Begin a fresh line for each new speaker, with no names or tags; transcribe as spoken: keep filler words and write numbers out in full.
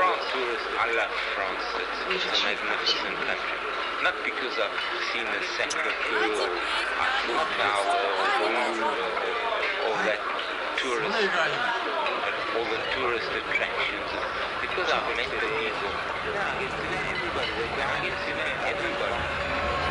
France, I love France. It's, it's a magnificent country. Not because I've seen the Sacré-Cœur or Eiffel Tower or Louvre or all that tourist, all the tourist attractions. Because I've met the people. I get to know everybody. I get to know everybody.